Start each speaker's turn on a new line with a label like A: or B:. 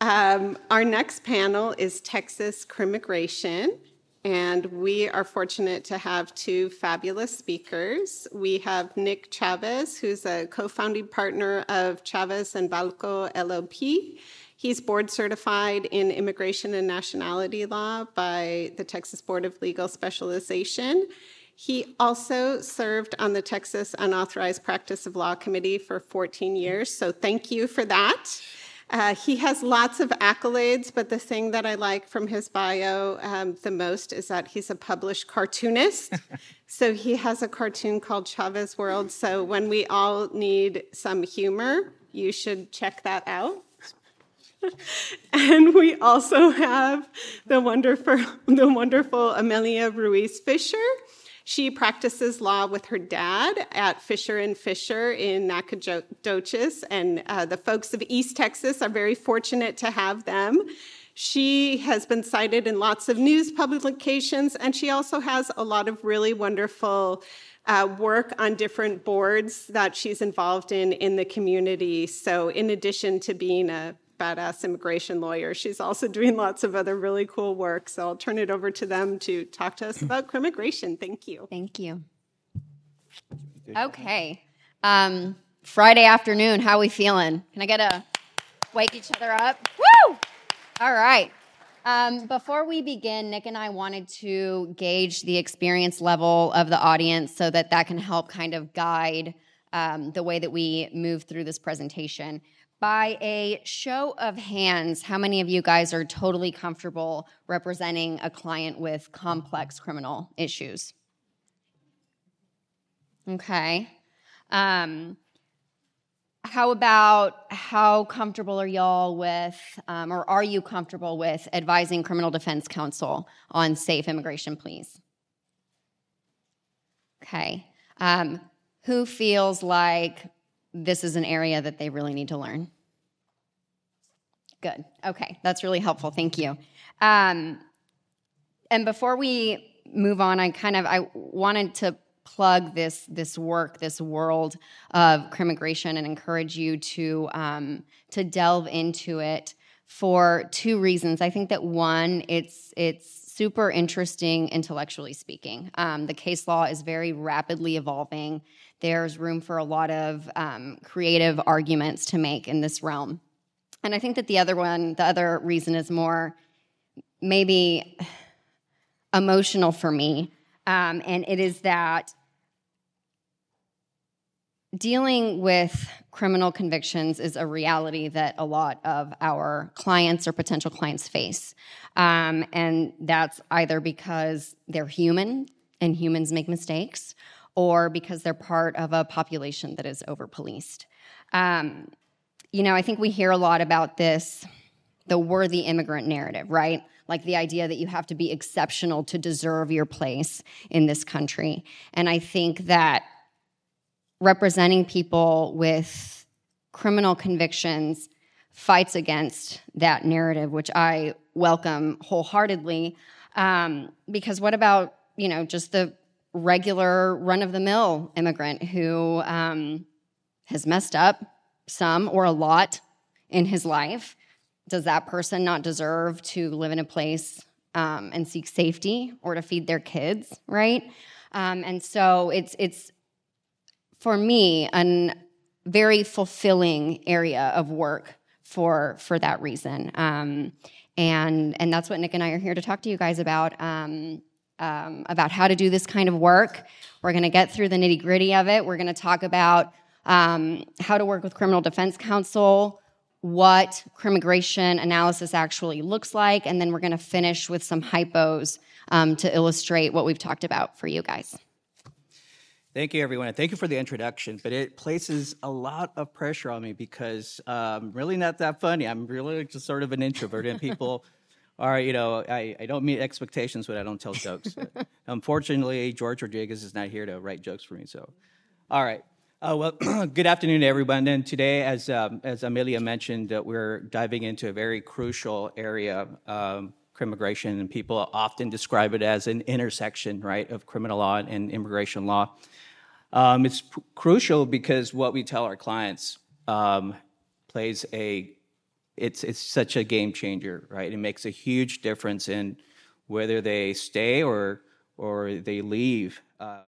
A: Our next panel is Texas Crimmigration, and we are fortunate to have two fabulous speakers. We have Nick Chavez, who's a co-founding partner of Chavez and Valco LLP. He's board certified in immigration and nationality law by the Texas Board of Legal Specialization. He also served on the Texas Unauthorized Practice of Law Committee for 14 years, so thank you for that. He has lots of accolades, but the thing that I like from his bio the most is that he's a published cartoonist. So he has a cartoon called Chavez World. So when we all need some humor, you should check that out. And we also have the wonderful Amelia Ruiz Fisher. She practices law with her dad at Fisher & Fisher in Nacogdoches, and the folks of East Texas are very fortunate to have them. She has been cited in lots of news publications, and she also has a lot of really wonderful work on different boards that she's involved in the community. So in addition to being a badass immigration lawyer, she's also doing lots of other really cool work. So I'll turn it over to them to talk to us about crimmigration. Thank you.
B: Thank you. Okay. Friday afternoon, how are we feeling? Can I get a wake each other up? Woo! All right. Before we begin, Nick and I wanted to gauge the experience level of the audience so that can help kind of guide the way that we move through this presentation. By a show of hands, how many of you guys are totally comfortable representing a client with complex criminal issues? Okay. How comfortable are y'all with, or are you comfortable with advising criminal defense counsel on safe immigration pleas? Okay. Who feels like this is an area that they really need to learn? Good. Okay, that's really helpful. Thank you. And before we move on, I wanted to plug this work, this world of crimmigration, and encourage you to delve into it for two reasons. I think that one, it's super interesting intellectually speaking. The case law is very rapidly evolving. There's room for a lot of creative arguments to make in this realm. And I think that the other reason is more maybe emotional for me, and it is that dealing with criminal convictions is a reality that a lot of our clients or potential clients face. And that's either because they're human and humans make mistakes, or because they're part of a population that is over-policed. I think we hear a lot about this, the worthy immigrant narrative, right? Like the idea that you have to be exceptional to deserve your place in this country. And I think that representing people with criminal convictions fights against that narrative, which I welcome wholeheartedly. Because what about, just the regular run-of-the-mill immigrant who has messed up some or a lot in his life? Does that person not deserve to live in a place and seek safety or to feed their kids, right? And so it's for me a very fulfilling area of work for that reason. And that's what Nick and I are here to talk to you guys about how to do this kind of work. We're going to get through the nitty-gritty of it. We're going to talk about how to work with criminal defense counsel, what crimmigration analysis actually looks like, and then we're going to finish with some hypos to illustrate what we've talked about for you guys.
C: Thank you, everyone. Thank you for the introduction, but it places a lot of pressure on me because I'm really not that funny. I'm really just sort of an introvert, and people are, I don't meet expectations when I don't tell jokes. Unfortunately, George Rodriguez is not here to write jokes for me, so. All right. Well, good afternoon, everyone. And today, as Amelia mentioned, we're diving into a very crucial area, crimmigration, and people often describe it as an intersection, right, of criminal law and immigration law. It's crucial because what we tell our clients plays a it's such a game changer, right? It makes a huge difference in whether they stay or they leave.